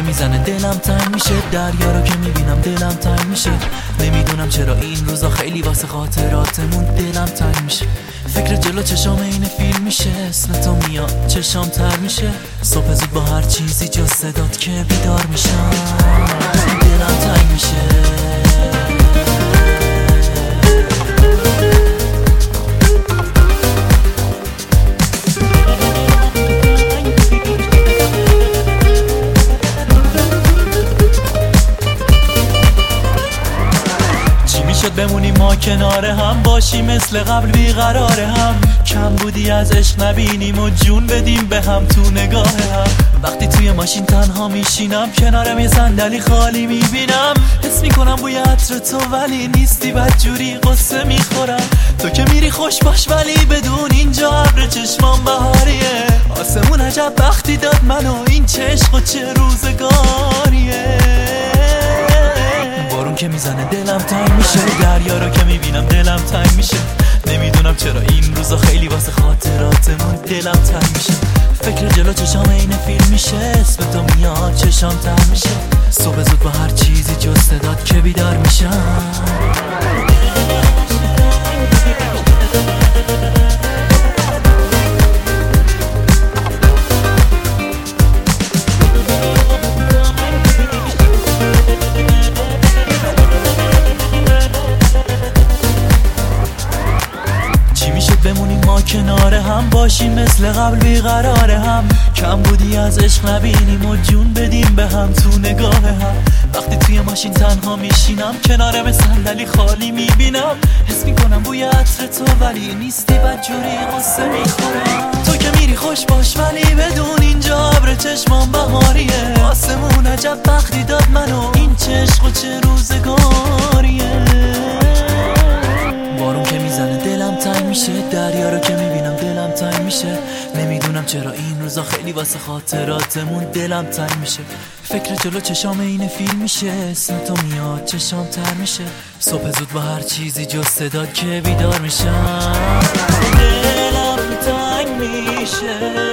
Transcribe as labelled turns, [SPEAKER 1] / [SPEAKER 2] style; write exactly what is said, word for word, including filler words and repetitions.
[SPEAKER 1] میزنه دلم تنگ میشه، دریا رو که میبینم دلم تنگ میشه. نمیدونم چرا این روزا خیلی واسه خاطراتمون دلم تنگ میشه. فکر جلو چشام این فیلم میشه، اسم تو میاد چشام تر میشه. صبح زود با هر چیزی جز صدات که بیدار میشم دلم تنگ میشه. شد بمونیم ما کنار هم، باشیم مثل قبل بیقراره هم. کم بودی از عشق نبینیم و جون بدیم به هم تو نگاه هم. وقتی توی ماشین تنها میشینم، کنارم یه صندلی خالی میبینم. حس میکنم بوی عطر تو ولی نیستی، بدجوری قصه میخورم. تو که میری خوش باش ولی بدون اینجا ابر چشمام بهاریه. آسمون عجب بختی داد منو، این چه عشق و چه روزگاریه. بارون که میزنه دلم تنگ میشه، دریا رو که میبینم دلم تنگ میشه. نمیدونم چرا این روزا خیلی واسه خاطراتمون دلم تنگ میشه. فکر جلو چشام این فیلم میشه، اسم تو میاد چشام تر میشه. صبح زود با هر چیزی جز صدات که بیدار میشم. بمونیم ما کنار هم، باشیم مثل قبل بیقراره هم. کم بودی از عشق نبینیم و جون بدیم به هم تو نگاه هم. وقتی توی ماشین تنها میشینم، کنارم صندلی خالی میبینم. حس میکنم بوی عطر تو ولی نیستی، بدجوری قصه میخورم. تو که میری خوش باش ولی بدون اینجا ابر چشمام بهاریه. آسمون عجب بختی داد منو، این چه عشق و چه روزگاریه. بارون که میزنه دلم تنگ میشه، دریا رو که میبینم دلم تنگ میشه. نمیدونم چرا این روزا خیلی واسه خاطراتمون دلم تنگ میشه. فکر جلو چشام این فیلم میشه، اسم تو میاد چشام تر میشه. صبح زود با هر چیزی جز صدات که بیدار میشم دلم تنگ میشه.